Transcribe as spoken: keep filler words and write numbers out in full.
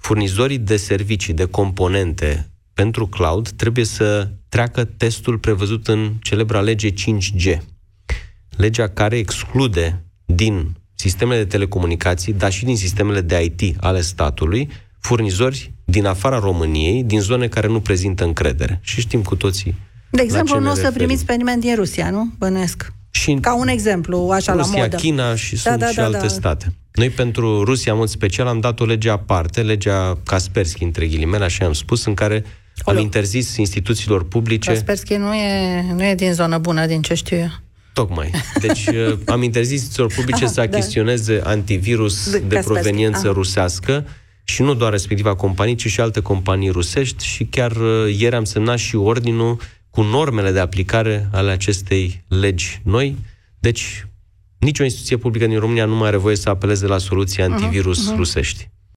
furnizorii de servicii, de componente pentru cloud trebuie să treacă testul prevăzut în celebra lege cinci G. Legea care exclude din sistemele de telecomunicații, dar și din sistemele de I T ale statului, furnizori din afara României, din zone care nu prezintă încredere. Și știm cu toții. De exemplu, nu o să primiți pe nimeni din Rusia, nu? Bănuiesc. Și ca un exemplu, așa Rusia, la modă. China și da, sunt da, și da, alte da. state. Noi pentru Rusia, în mod special, am dat o lege aparte, legea Kaspersky, între ghilimele, așa am spus, în care Olo. am interzis instituțiilor publice... Kaspersky nu e, nu e din zonă bună, din ce știu eu. Tocmai. Deci am interzis instituțiilor publice Aha, să achiziționeze da. antivirus de, de proveniență Aha. rusească și nu doar respectiva companie, ci și alte companii rusești și chiar ieri am semnat și ordinul cu normele de aplicare ale acestei legi noi. Deci, nicio instituție publică din România nu mai are voie să apeleze la soluții antivirus uh-huh, uh-huh. rusești.